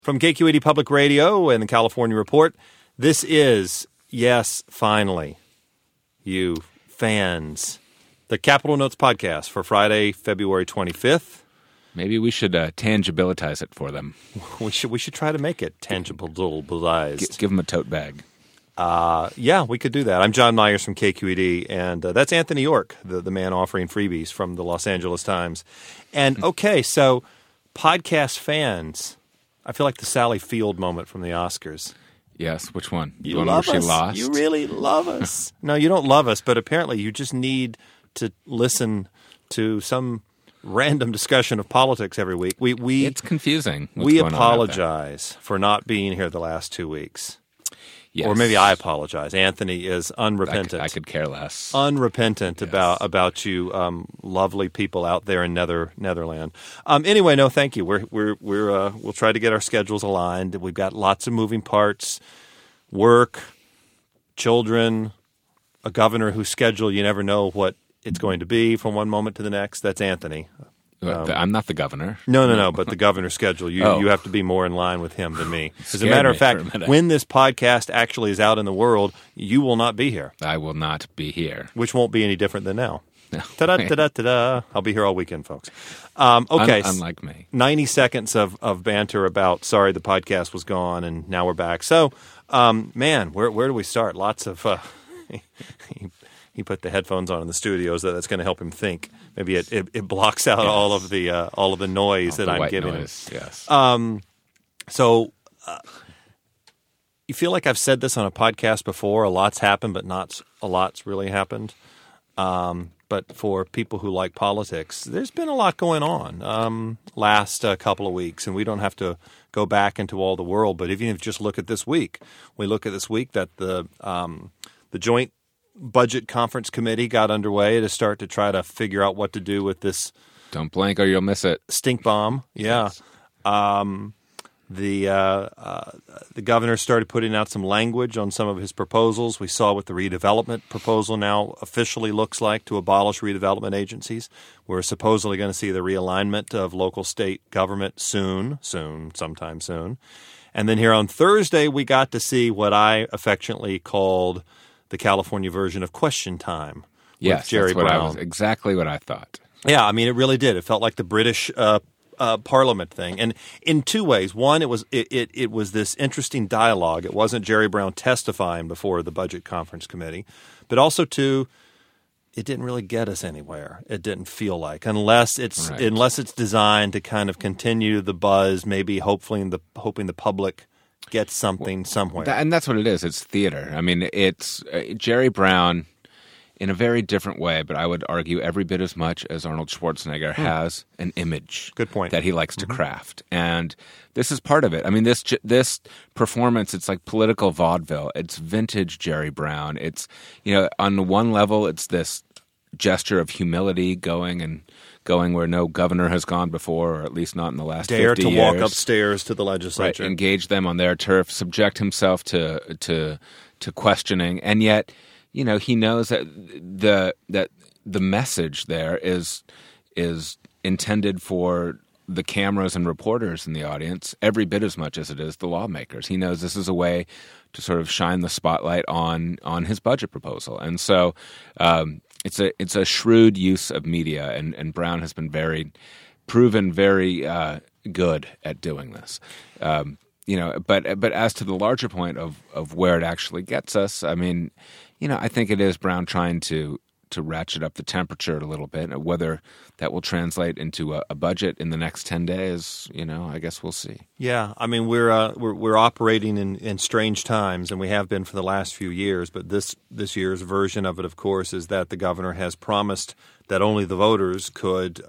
From KQED Public Radio and the California Report, this is, yes, finally, you fans, the Capital Notes podcast for Friday, February 25th. Maybe we should tangibilitize it for them. We should try to make it tangibilized. Give them a tote bag. Yeah, we could do that. I'm John Myers from KQED, and that's Anthony York, the man offering freebies from the Los Angeles Times. And, okay, so podcast fans, I feel like the Sally Field moment from the Oscars. Yes, which one? You one love where us. She lost? You really love us. No, you don't love us, but apparently you just need to listen to some random discussion of politics every week. It's confusing. We apologize for not being here the last 2 weeks. Yes. Or maybe I apologize. Anthony is unrepentant. I could care less. Unrepentant Yes. about you, lovely people out there in Netherland. Anyway, no, thank you. We'll try to get our schedules aligned. We've got lots of moving parts: work, children, a governor whose schedule you never know what it's going to be from one moment to the next. That's Anthony. I'm not the governor. No. But the governor's schedule, you have to be more in line with him than me. As a matter of fact, a when this podcast actually is out in the world, you will not be here. I will not be here. Which won't be any different than now. No. Ta-da, ta-da, ta-da. I'll be here all weekend, folks. Okay. Unlike me. 90 seconds of banter about, sorry, the podcast was gone, and now we're back. So, man, where do we start? Lots of... He put the headphones on in the studio, so that's going to help him think. Maybe it blocks out all of the noise that I'm giving him. Yes. So you feel like I've said this on a podcast before. A lot's happened, but not a lot's really happened. But for people who like politics, there's been a lot going on last couple of weeks, and we don't have to go back into all the world. But if you just look at this week, we look at this week that the Joint Budget Conference Committee got underway to start to try to figure out what to do with this. Don't blink or you'll miss it. Stink bomb. Yeah. Yes. The governor started putting out some language on some of his proposals. We saw what the redevelopment proposal now officially looks like to abolish redevelopment agencies. We're supposedly going to see the realignment of local state government sometime soon. And then here on Thursday, we got to see what I affectionately called the California version of Question Time. Yes, Jerry that's Brown. exactly what I thought. Yeah, I mean, it really did. It felt like the British Parliament thing, and in two ways. One, it was this interesting dialogue. It wasn't Jerry Brown testifying before the Budget Conference Committee, but also two, it didn't really get us anywhere. It didn't feel like, unless it's designed to kind of continue the buzz, maybe hoping the public gets something somewhere. And that's what it is. It's theater. I mean, it's Jerry Brown in a very different way, but I would argue every bit as much as Arnold Schwarzenegger has an image. Good point. That he likes to craft. And this is part of it. I mean, this performance, it's like political vaudeville. It's vintage Jerry Brown. It's, on one level, it's this gesture of humility going where no governor has gone before, or at least not in the last 50 years. Dare to walk upstairs to the legislature. Right, engage them on their turf, subject himself to questioning, and yet, he knows that the message there is intended for the cameras and reporters in the audience every bit as much as it is the lawmakers. He knows this is a way to sort of shine the spotlight on his budget proposal, and so it's a shrewd use of media, and Brown has been proven very good at doing this. But as to the larger point of where it actually gets us, I mean, I think it is Brown trying to ratchet up the temperature a little bit. Whether that will translate into a budget in the next 10 days, I guess we'll see. Yeah, I mean, we're operating in strange times, and we have been for the last few years. But this year's version of it, of course, is that the governor has promised that only the voters could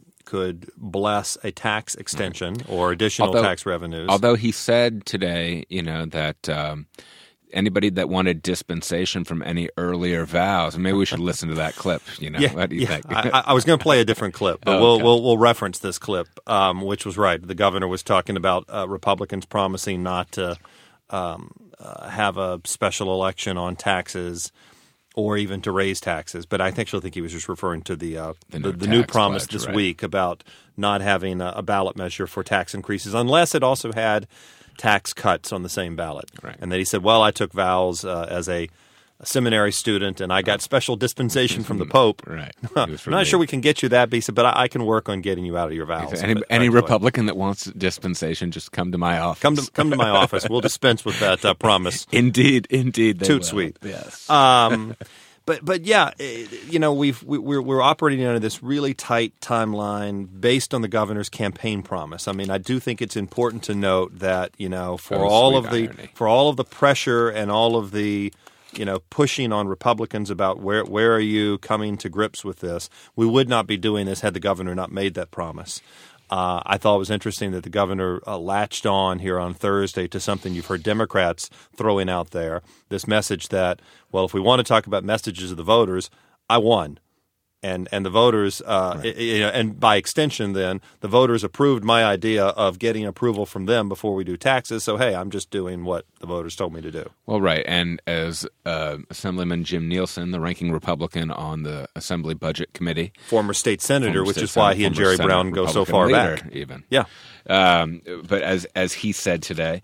bless a tax extension or additional tax revenues. Although he said today, that anybody that wanted dispensation from any earlier vows, and maybe we should listen to that clip. What do you think? I was going to play a different clip, but we'll reference this clip, which was right. The governor was talking about Republicans promising not to have a special election on taxes or even to raise taxes. But I actually think he was just referring to the no new tax promise pledge, this right. week about not having a ballot measure for tax increases unless it also had tax cuts on the same ballot. Right. And then he said, well, I took vows as a seminary student, and I got special dispensation from the Pope. Right. I'm not sure we can get you that, but he said, but I can work on getting you out of your vows. Any Republican that wants dispensation, just come to my office. Come to my office. We'll dispense with that promise. Indeed, they Toot will. sweet. Yes. But yeah, we're operating under this really tight timeline based on the governor's campaign promise. I mean, I do think it's important to note that for all of the pressure and all of the pushing on Republicans about where are you coming to grips with this, we would not be doing this had the governor not made that promise. I thought it was interesting that the governor latched on here on Thursday to something you've heard Democrats throwing out there, this message that, well, if we want to talk about messages of the voters, I won. And the voters, and by extension, then the voters approved my idea of getting approval from them before we do taxes. So hey, I'm just doing what the voters told me to do. Well, right, and as Assemblyman Jim Nielsen, the ranking Republican on the Assembly Budget Committee, former state senator, which is why he and Jerry Brown go so far back. Even yeah. But as he said today,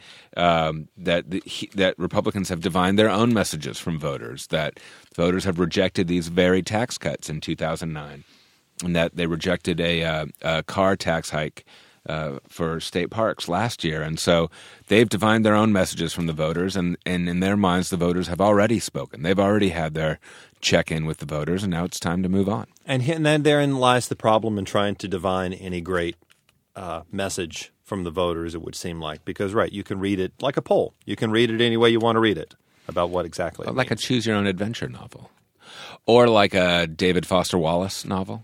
that Republicans have divined their own messages from voters, that voters have rejected these very tax cuts in 2009, and that they rejected a car tax hike for state parks last year. And so they've divined their own messages from the voters, and in their minds, the voters have already spoken. They've already had their check-in with the voters, and now it's time to move on. And then therein lies the problem in trying to divine any great message from the voters, it would seem like. Because, right, you can read it like a poll. You can read it any way you want to read it about what exactly it like means. A choose-your-own-adventure novel. Or like a David Foster Wallace novel.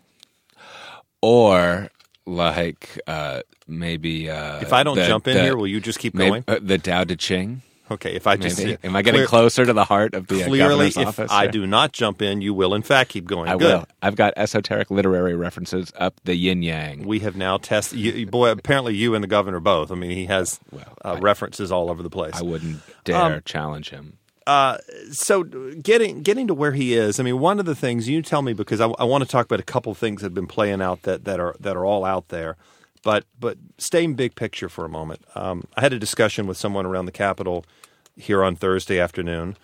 Or like maybe... if I don't jump in here, will you just keep going? The Tao Te Ching. Okay, if I just... Am I getting closer to the heart of the governor's office? Clearly, if I do not jump in, you will in fact keep going. I will. I've got esoteric literary references up the yin-yang. We have now tested... Boy, apparently you and the governor both. I mean, he has references all over the place. I wouldn't dare challenge him. So getting to where he is, I mean, one of the things you tell me, because I want to talk about a couple of things that have been playing out that are all out there, but staying big picture for a moment. I had a discussion with someone around the Capitol here on Thursday afternoon,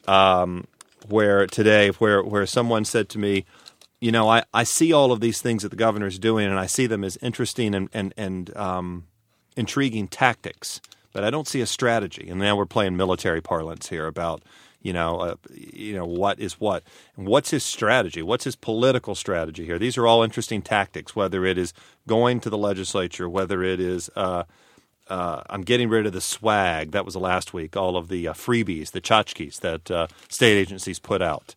where someone said to me, I see all of these things that the governor's doing, and I see them as interesting and intriguing tactics. But I don't see a strategy, and now we're playing military parlance here about, what is what, and what's his strategy? What's his political strategy here? These are all interesting tactics. Whether it is going to the legislature, whether it is, I'm getting rid of the swag that was last week, all of the freebies, the tchotchkes that state agencies put out.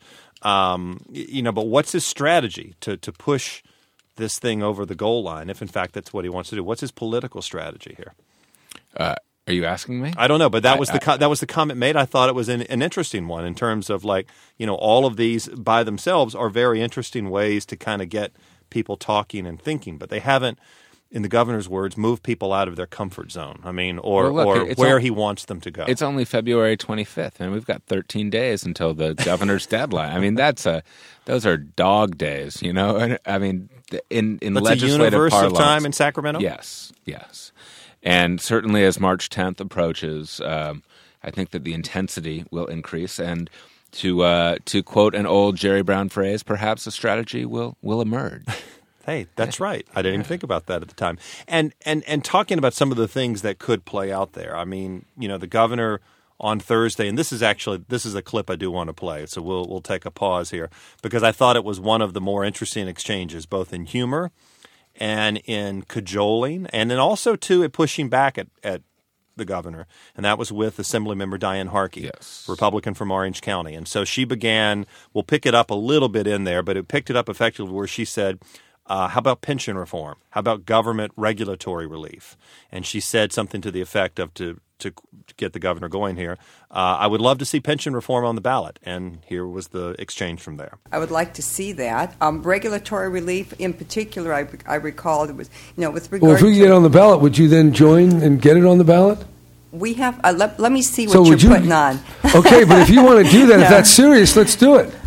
But what's his strategy to push this thing over the goal line? If in fact that's what he wants to do, what's his political strategy here? Are you asking me? I don't know, but that was the comment made. I thought it was an interesting one in terms of all of these by themselves are very interesting ways to kind of get people talking and thinking, but they haven't, in the governor's words, moved people out of their comfort zone. I mean, or where he wants them to go. It's only February 25th, and we've got 13 days until the governor's deadline. I mean, those are dog days, I mean, in that's legislative a universe parlance, of time in Sacramento? Yes. And certainly as March 10th approaches, I think that the intensity will increase. And to quote an old Jerry Brown phrase, perhaps a strategy will emerge. Hey, that's right. I didn't even think about that at the time. And talking about some of the things that could play out there. I mean, the governor on Thursday, and this is a clip I do want to play. So we'll take a pause here because I thought it was one of the more interesting exchanges, both in humor and in cajoling, and then also, too, at pushing back at the governor. And that was with Assemblymember Diane Harkey, yes, Republican from Orange County. And so she began, we'll pick it up a little bit in there, but it picked it up effectively where she said, how about pension reform? How about government regulatory relief? And she said something to the effect of, to get the governor going here, I would love to see pension reform on the ballot. And here was the exchange from there. I would like to see that. Regulatory relief in particular, I recall it was, with regard to... Well, if we get on the ballot, would you then join and get it on the ballot? We have... let me see what you're putting on. Okay, but if you want to do that, if that's serious, let's do it.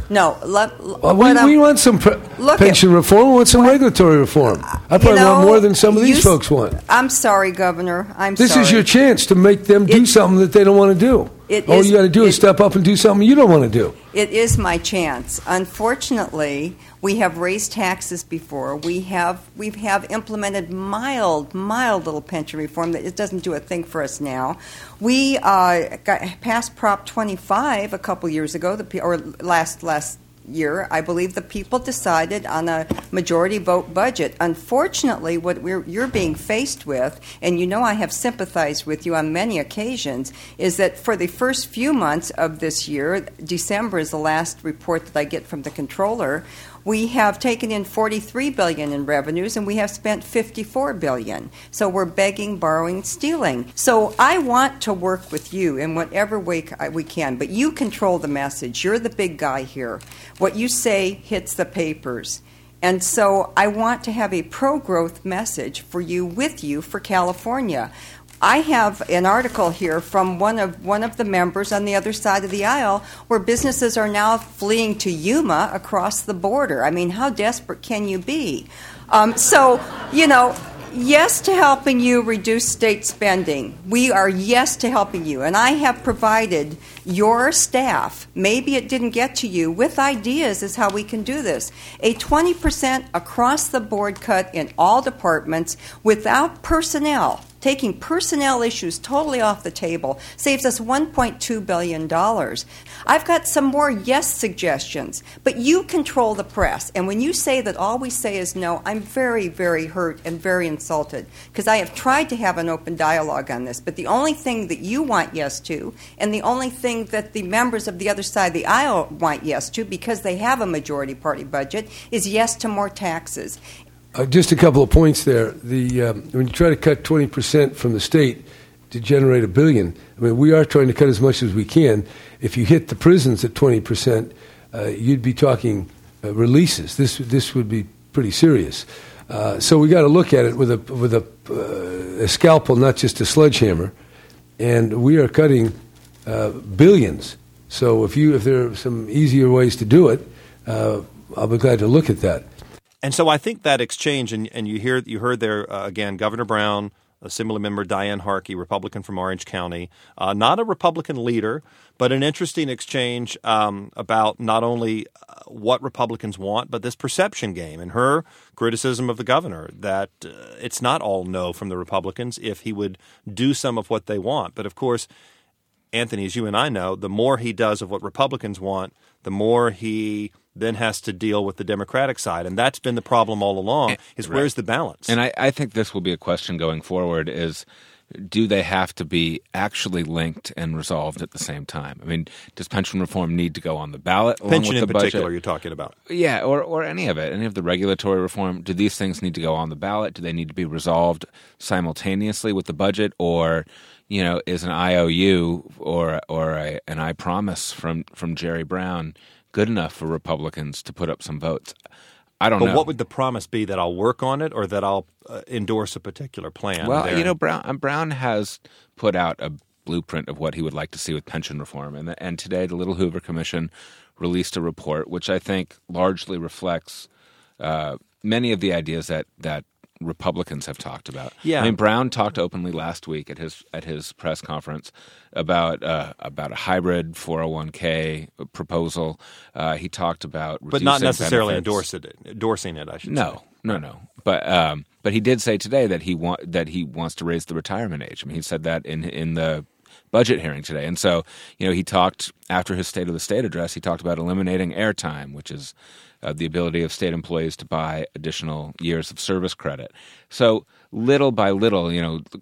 No, we want some pension reform. We want some regulatory reform. I probably want more than some of these folks want. I'm sorry, Governor. This is your chance to make them do something that they don't want to do. All you got to do is step up and do something you don't want to do. It is my chance. Unfortunately, we have raised taxes before. We have implemented mild little pension reform that it doesn't do a thing for us now. We passed Prop 25 a couple years ago, or last year. I believe the people decided on a majority vote budget. Unfortunately, what you're being faced with, and you know I have sympathized with you on many occasions, is that for the first few months of this year, December is the last report that I get from the controller, we have taken in $43 billion in revenues, and we have spent $54 billion. So we're begging, borrowing, stealing. So I want to work with you in whatever way we can, but you control the message. You're the big guy here. What you say hits the papers. And so I want to have a pro-growth message for you, with you, for California. I have an article here from one of the members on the other side of the aisle where businesses are now fleeing to Yuma across the border. I mean, how desperate can you be? Yes to helping you reduce state spending. We are yes to helping you. And I have provided your staff, maybe it didn't get to you, with ideas as how we can do this. A 20% across-the-board cut in all departments without personnel. Taking personnel issues totally off the table saves us $1.2 billion. I've got some more yes suggestions, but you control the press. And when you say that all we say is no, I'm very, very hurt and very insulted because I have tried to have an open dialogue on this. But the only thing that you want yes to, and the only thing that the members of the other side of the aisle want yes to, because they have a majority party budget, is yes to more taxes. Just a couple of points there. When you try to cut 20% from the state to generate $1 billion, I mean, we are trying to cut as much as we can. If you hit the prisons at 20%, you'd be talking releases. This would be pretty serious. So we got to look at it with a scalpel, not just a sledgehammer. And we are cutting billions. So if there are some easier ways to do it, I'll be glad to look at that. And so I think that exchange, and you heard there again, Governor Brown, Assembly Member Diane Harkey, Republican from Orange County, not a Republican leader, but an interesting exchange about not only what Republicans want, but this perception game, and her criticism of the governor that it's not all no from the Republicans if he would do some of what they want. But of course, Anthony, as you and I know, the more he does of what Republicans want, the more he then has to deal with the Democratic side. And that's been the problem all along, is right. Where's the balance? And I think this will be a question going forward is, do they have to be actually linked and resolved at the same time? I mean, does pension reform need to go on the ballot along pension with the in particular budget? You're talking about. Yeah, or any of it, any of the regulatory reform. Do these things need to go on the ballot? Do they need to be resolved simultaneously with the budget? Or, is an IOU or an I promise from Jerry Brown good enough for Republicans to put up some votes? I don't know. But what would the promise be, that I'll work on it or that I'll endorse a particular plan? Well, Brown has put out a blueprint of what he would like to see with pension reform. And today the Little Hoover Commission released a report which I think largely reflects many of the ideas that Republicans have talked about. Yeah. I mean, Brown talked openly last week at his press conference about a hybrid 401k proposal. He talked about reducing but not necessarily benefits. endorsing it. I should say. No. But he did say today that he wants to raise the retirement age. I mean, he said that in the budget hearing today. And so, he talked after his State of the State address. He talked about eliminating airtime, which is the ability of state employees to buy additional years of service credit. So little by little,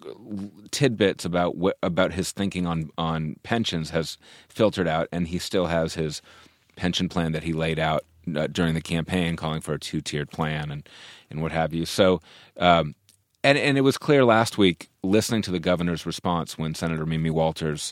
tidbits about his thinking on pensions has filtered out, and he still has his pension plan that he laid out during the campaign, calling for a 2-tiered plan and what have you. So, and it was clear last week, listening to the governor's response when Senator Mimi Walters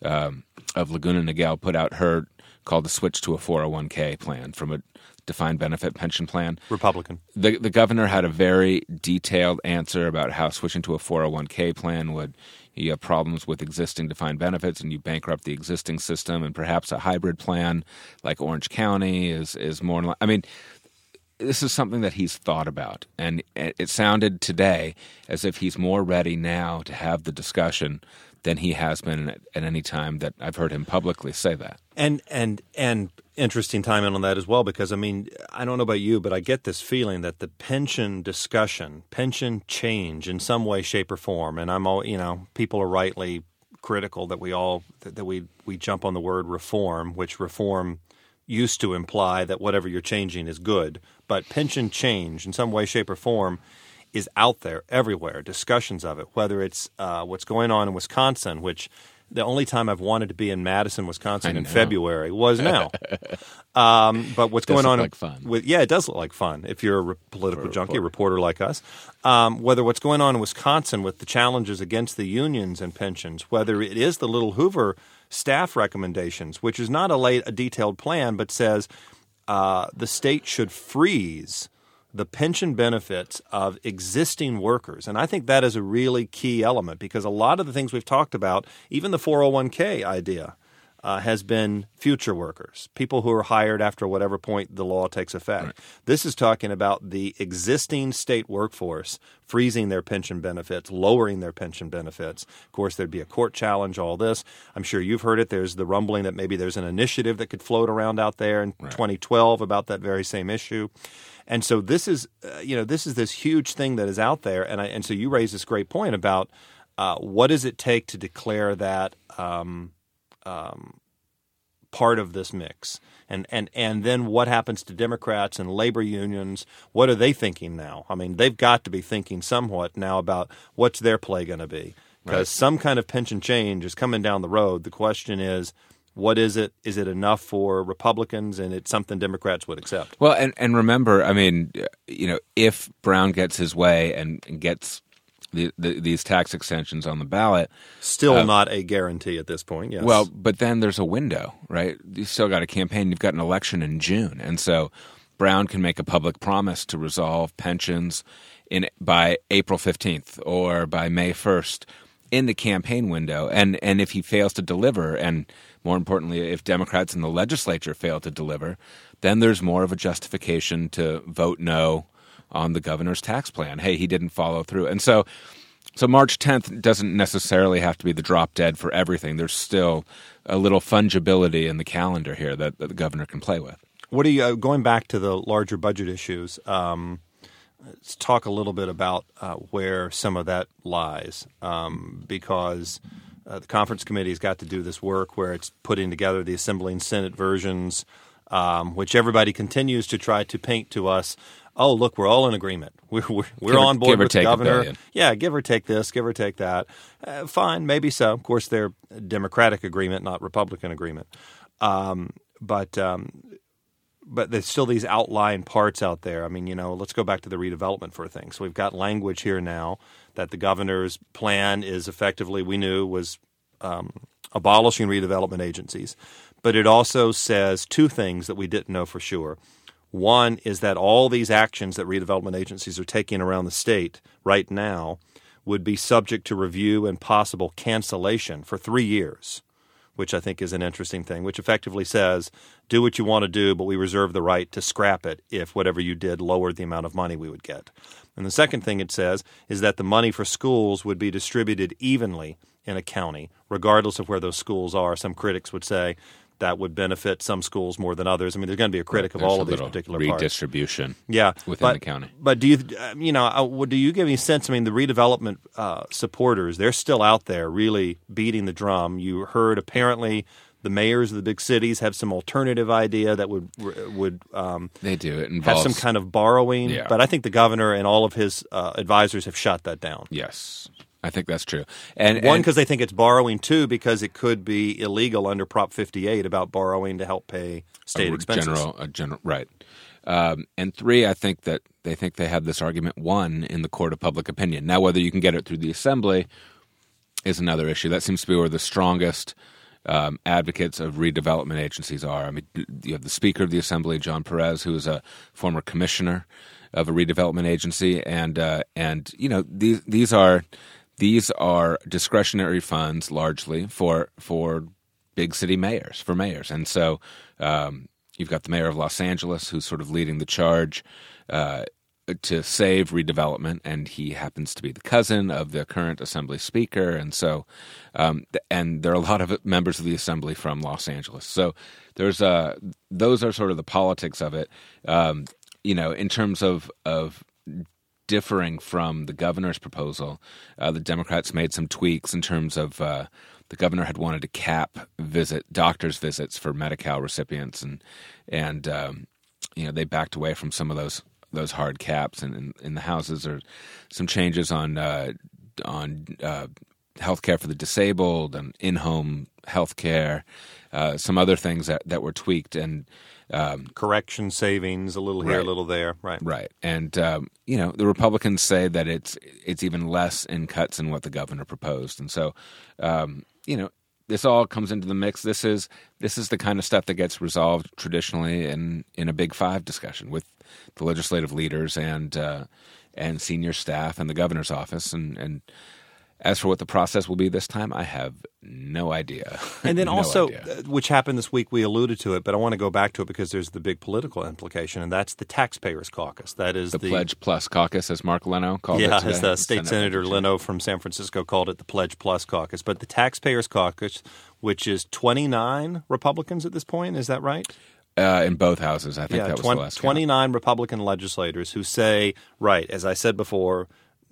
of Laguna Niguel put out her call to switch to a 401k plan from a defined benefit pension plan. Republican. The governor had a very detailed answer about how switching to a 401k plan would, you have problems with existing defined benefits and you bankrupt the existing system, and perhaps a hybrid plan like Orange County is more. I mean, this is something that he's thought about, and it sounded today as if he's more ready now to have the discussion than he has been at any time that I've heard him publicly say that. And interesting timing on that as well, because, I mean, I don't know about you, but I get this feeling that the pension discussion, pension change in some way, shape, or form, and I'm all, people are rightly critical that we jump on the word reform, which reform used to imply that whatever you're changing is good. But pension change in some way, shape, or form is out there everywhere, discussions of it, whether it's what's going on in Wisconsin, which the only time I've wanted to be in Madison, Wisconsin in February was now. But what's going on like fun. It does look like fun if you're a political junkie, a reporter like us. Whether what's going on in Wisconsin with the challenges against the unions and pensions, whether it is the Little Hoover staff recommendations, which is not a detailed plan, but says the state should freeze the pension benefits of existing workers. And I think that is a really key element, because a lot of the things we've talked about, even the 401k idea, has been future workers, people who are hired after whatever point the law takes effect. Right. This is talking about the existing state workforce freezing their pension benefits, lowering their pension benefits. Of course, there'd be a court challenge, all this. I'm sure you've heard it. There's the rumbling that maybe there's an initiative that could float around out there in 2012 about that very same issue. And so this is this huge thing that is out there. And so you raise this great point about what does it take to declare that part of this mix, and then what happens to Democrats and labor unions? What are they thinking now? I mean, they've got to be thinking somewhat now about what's their play going to be, because some kind of pension change is coming down the road. The question is, what is it? Is it enough for Republicans, and it's something Democrats would accept? Well, and remember, I mean, if Brown gets his way and gets these tax extensions on the ballot, still not a guarantee at this point. Yes. Well, but then there's a window, right? You still got a campaign. You've got an election in June, and so Brown can make a public promise to resolve pensions by April 15th or by May 1st in the campaign window. And if he fails to deliver, and more importantly, if Democrats in the legislature fail to deliver, then there's more of a justification to vote no on the governor's tax plan. Hey, he didn't follow through. And so March 10th doesn't necessarily have to be the drop dead for everything. There's still a little fungibility in the calendar here that the governor can play with. What are you going back to the larger budget issues? Let's talk a little bit about where some of that lies, because the conference committee has got to do this work where it's putting together the Assembly and Senate versions, which everybody continues to try to paint to us. Oh, look, we're all in agreement. We're on board with the governor. Yeah, give or take this, give or take that. Fine, maybe so. Of course, they're Democratic agreement, not Republican agreement. But there's still these outlying parts out there. I mean, let's go back to the redevelopment for a thing. So we've got language here now that the governor's plan is effectively, we knew, was abolishing redevelopment agencies. But it also says two things that we didn't know for sure. One is that all these actions that redevelopment agencies are taking around the state right now would be subject to review and possible cancellation for 3 years, which I think is an interesting thing, which effectively says, do what you want to do, but we reserve the right to scrap it if whatever you did lowered the amount of money we would get. And the second thing it says is that the money for schools would be distributed evenly in a county, regardless of where those schools are. Some critics would say that would benefit some schools more than others. I mean, there's going to be a critic of all of these particular parts. Redistribution within the county. But do you give any sense? I mean, the redevelopment supporters, they're still out there really beating the drum. You heard apparently the mayors of the big cities have some alternative idea that would they do. It involves have some kind of borrowing. Yeah. But I think the governor and all of his advisors have shut that down. Yes. I think that's true. And because they think it's borrowing. Two, because it could be illegal under Prop 58 about borrowing to help pay state expenses. Right. And three, I think that they have this argument won in the court of public opinion. Now, whether you can get it through the assembly is another issue. That seems to be where the strongest advocates of redevelopment agencies are. I mean, you have the Speaker of the Assembly, John Perez, who is a former commissioner of a redevelopment agency, and these are these are discretionary funds largely for big city mayors, and so you've got the mayor of Los Angeles who's sort of leading the charge to save redevelopment, and he happens to be the cousin of the current Assembly Speaker, and so and there are a lot of members of the Assembly from Los Angeles. So there's those are sort of the politics of it. In terms of differing from the governor's proposal, the Democrats made some tweaks in terms of the governor had wanted to cap doctors' visits for Medi-Cal recipients, and they backed away from some of those hard caps. And in the houses are some changes on health care for the disabled and in-home health care, some other things that were tweaked, and correction savings, a little here, a little there, right. And the Republicans say that it's even less in cuts than what the governor proposed, and so this all comes into the mix. This is the kind of stuff that gets resolved traditionally in a Big Five discussion with the legislative leaders and senior staff and the governor's office. And as for what the process will be this time, I have no idea. And then which happened this week, we alluded to it, but I want to go back to it because there's the big political implication, and that's the Taxpayers Caucus. That is the Pledge Plus Caucus, as Mark Leno called it today. Yeah, as the State Senator Leno from San Francisco called it, the Pledge Plus Caucus. But the Taxpayers Caucus, which is 29 Republicans at this point, is that right? In both houses, I think that was the last 29 count. Republican legislators who say, right, as I said before,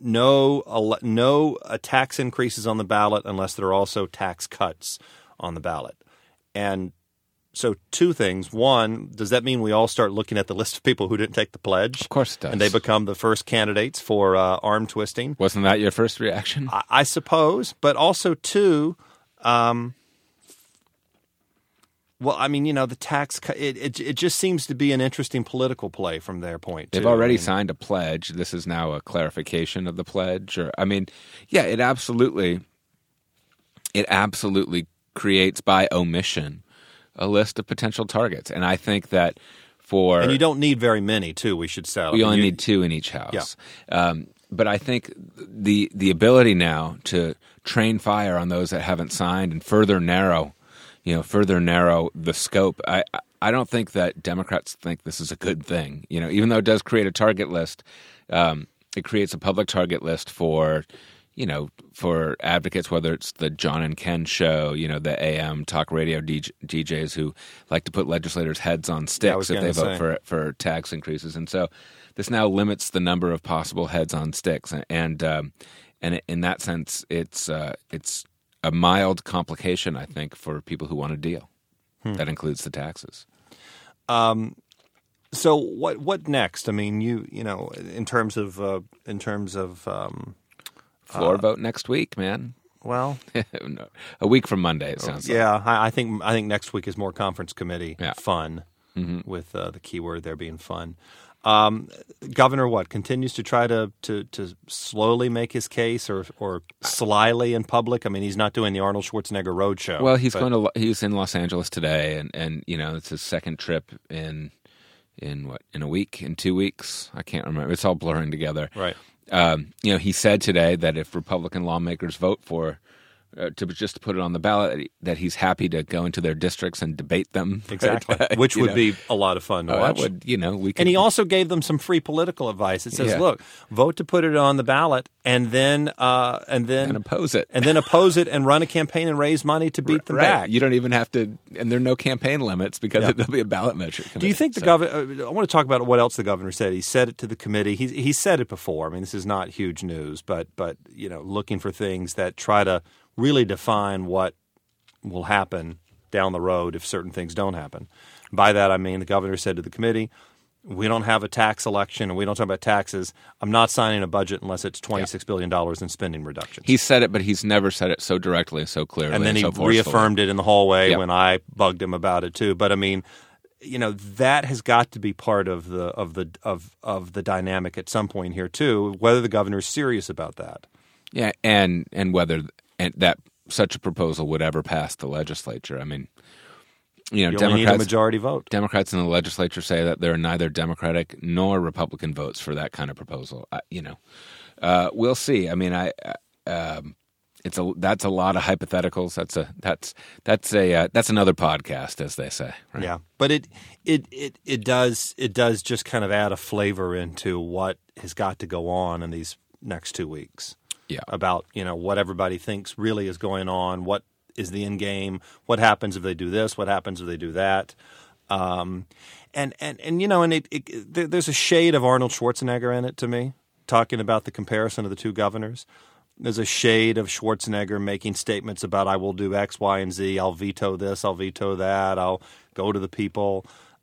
no tax increases on the ballot unless there are also tax cuts on the ballot. And so two things. One, does that mean we all start looking at the list of people who didn't take the pledge? Of course it does. And they become the first candidates for arm twisting? Wasn't that your first reaction? I suppose. But also, two, the tax cut, it just seems to be an interesting political play from their point. They've already signed a pledge. This is now a clarification of the pledge. It absolutely creates by omission a list of potential targets. And I think that and you don't need very many, too, we should say. We only need 2 in each house. Yeah. But I think the ability now to train fire on those that haven't signed and further narrow the scope. I don't think that Democrats think this is a good thing. Even though it does create a target list, it creates a public target list for advocates, whether it's the John and Ken show, the AM talk radio DJs who like to put legislators' heads on sticks if they vote for tax increases. And so this now limits the number of possible heads on sticks. And in that sense, it's a mild complication, I think, for people who want a deal. That includes the taxes. So what next? I mean, in terms of floor vote next week, man. Well, no, a week from Monday, it sounds like. Yeah, I think next week is more conference committee fun, with the key word there being fun. Governor continues to try to slowly make his case or slyly in public? I mean, he's not doing the Arnold Schwarzenegger roadshow. Well, he's in Los Angeles today, and it's his second trip in a week, in 2 weeks. I can't remember. It's all blurring together. Right. He said today that if Republican lawmakers vote for to put it on the ballot, that he's happy to go into their districts and debate them. Exactly, which would be a lot of fun to watch. And he also gave them some free political advice. It says, look, vote to put it on the ballot, and then oppose it, and run a campaign and raise money to beat them back. You don't even have to, and there are no campaign limits because there'll be a ballot measure. Do you think the governor? I want to talk about what else the governor said. He said it to the committee. He said it before. I mean, this is not huge news, but looking for things that try to really define what will happen down the road if certain things don't happen. By that, I mean the governor said to the committee, we don't have a tax election and we don't talk about taxes. I'm not signing a budget unless it's $26 billion in spending reductions. He said it, but he's never said it so directly, so clearly. And then he reaffirmed it in the hallway when I bugged him about it too. But I mean, that has got to be part of the dynamic at some point here too, whether the governor is serious about that. Yeah, and whether that such a proposal would ever pass the legislature. I mean, Democrats only need a majority vote. Democrats in the legislature say that there are neither Democratic nor Republican votes for that kind of proposal. We'll see. I mean, that's a lot of hypotheticals. That's another podcast, as they say. Right? Yeah, but it does just kind of add a flavor into what has got to go on in these next 2 weeks. Yeah, about what everybody thinks really is going on. What is the end game? What happens if they do this? What happens if they do that? And there's a shade of Arnold Schwarzenegger in it to me, talking about the comparison of the two governors. There's a shade of Schwarzenegger making statements about I will do X, Y, and Z. I'll veto this. I'll veto that. I'll go to the people.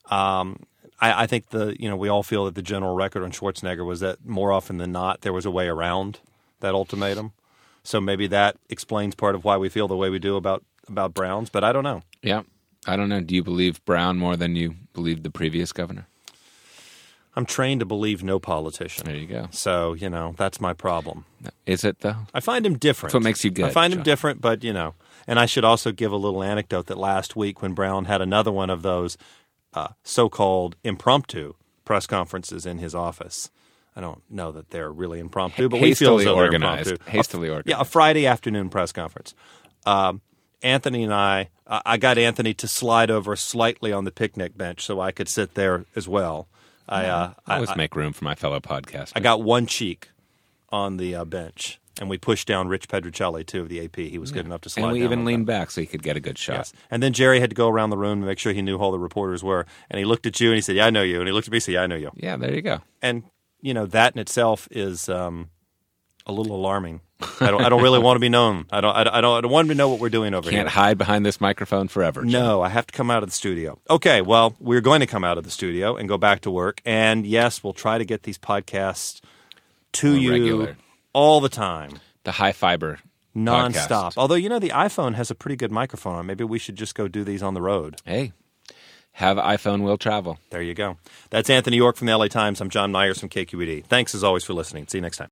I think we all feel that the general record on Schwarzenegger was that more often than not there was a way around that ultimatum. So maybe that explains part of why we feel the way we do about Browns. But I don't know. Yeah, I don't know. Do you believe Brown more than you believed the previous governor? I'm trained to believe no politician. There you go. So, that's my problem. Is it, though? I find him different. That's what makes you good. I find him John. different, but, and I should also give a little anecdote that last week when Brown had another one of those so-called impromptu press conferences in his office. I don't know that they're really impromptu, but we feel as though they're impromptu. Hastily organized. Yeah, a Friday afternoon press conference. Anthony and I got Anthony to slide over slightly on the picnic bench so I could sit there as well. I always make room for my fellow podcasters. I got one cheek on the bench, and we pushed down Rich Pedricelli, too, of the AP. He was good enough to slide down. And we even leaned that. back so he could get a good shot. Yes. And then Jerry had to go around the room to make sure he knew who all the reporters were. And he looked at you, and he said, yeah, I know you. And he looked at me and said, yeah, I know you. Yeah, there you go. And, that in itself is a little alarming. I don't really want to be known. I don't want to know what we're doing over here. Can't hide behind this microphone forever. Jim. No, I have to come out of the studio. Okay, well, we're going to come out of the studio and go back to work. And yes, we'll try to get these podcasts to More you regular. all the time. The high fiber nonstop. podcast. Although, the iPhone has a pretty good microphone on. Maybe we should just go do these on the road. Hey, have iPhone will travel. There you go. That's Anthony York from the LA Times. I'm John Myers from KQED. Thanks as always for listening. See you next time.